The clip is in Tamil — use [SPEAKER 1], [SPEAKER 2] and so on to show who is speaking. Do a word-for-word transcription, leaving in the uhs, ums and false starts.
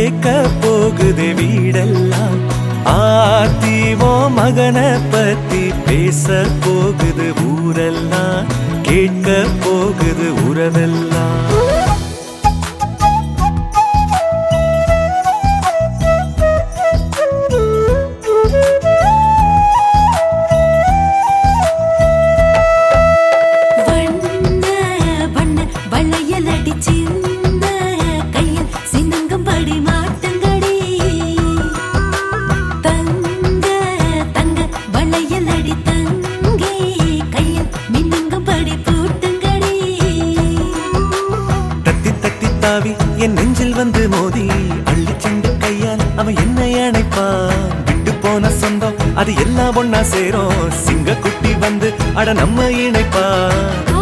[SPEAKER 1] கேட்க போகுது வீடெல்லாம் ஆத்திவோ மகனை பத்தி பேச போகுது ஊரெல்லாம் கேட்க போகுது உறவெல்லாம் என் நெஞ்சில் வந்து மோதி அள்ளி சென்று கையால் அவன் என்னை அணைப்பான் விட்டு போன சொந்தம் அது எல்லாம் ஒன்னா சேரும் சிங்க குட்டி வந்து அட நம்ம இணைப்பான்